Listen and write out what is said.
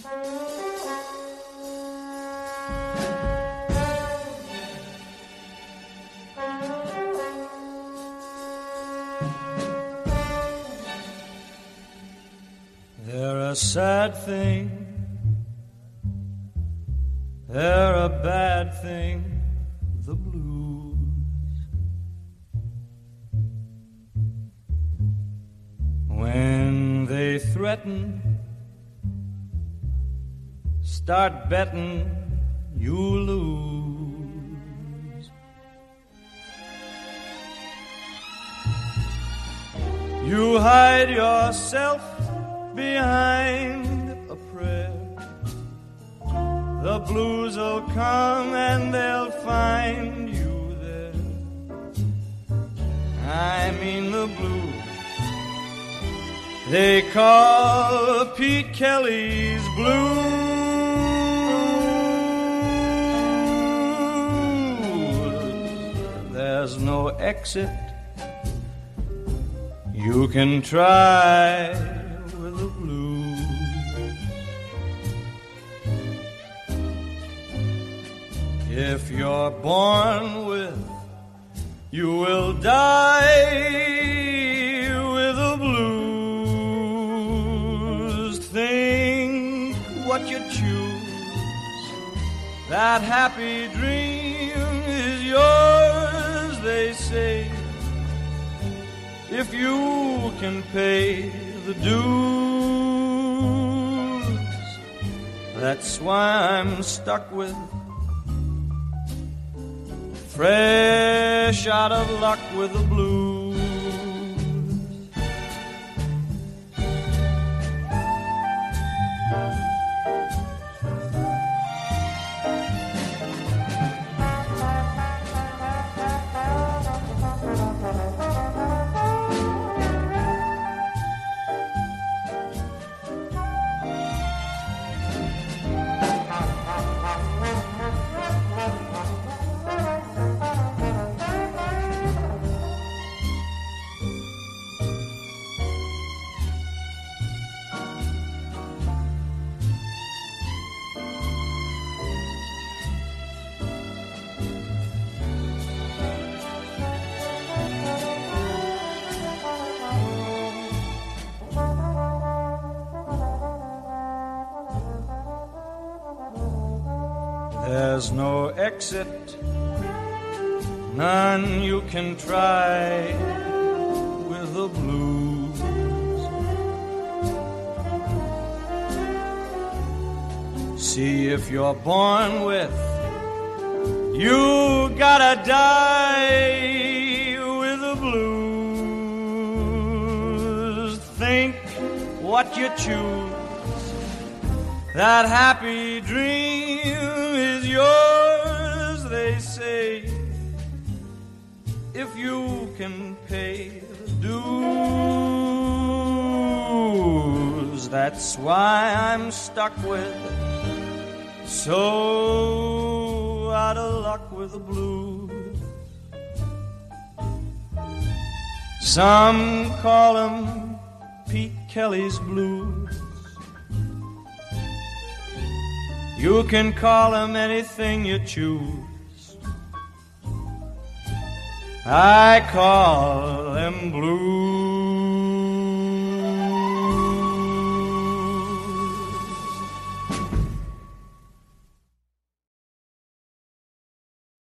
They're a sad thing, they're a bad thing, the blues. When they threaten, start betting, you lose. You hide yourself behind a prayer. The blues will come and they'll find you there. I mean the blues they call Pete Kelly's blues. There's no exit. You can try with the blues. If you're born with, you will die with the blues. Think what you choose. That happy dream is yours, they say, if you can pay the dues. That's why I'm stuck with, fresh out of luck with the blues. There's no exit, none you can try with the blues. See, if you're born with, you gotta die with the blues. Think what you choose. That happy dream is yours, they say, if you can pay the dues. That's why I'm stuck with, so out of luck with the blues. Some call them Pete Kelly's blues. You can call them anything you choose. I call them blues.